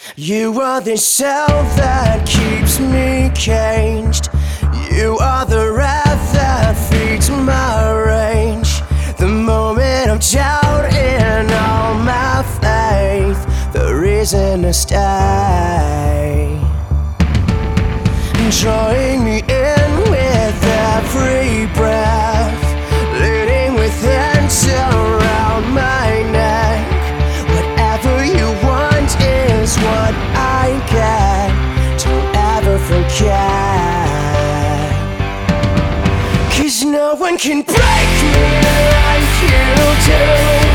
You are the cell that keeps me caged. You are the wrath that feeds my rage. The moment of doubt in all my faith, the reason to stay. Drawing me in with every breath, leading with hands around my neck. Whatever you want is what I get. Don't ever forget, 'cause no one can break me like you do.